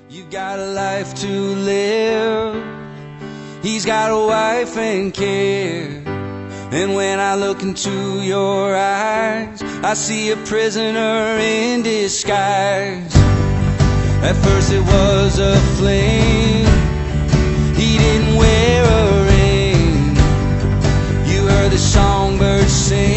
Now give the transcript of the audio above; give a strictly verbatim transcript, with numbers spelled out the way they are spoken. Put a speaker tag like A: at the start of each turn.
A: You've got a life to live. He's got a wife and kid. And when I look into your eyes, I see a prisoner in disguise. At first it was a fling. He didn't wear a ring. You heard the songbirds sing.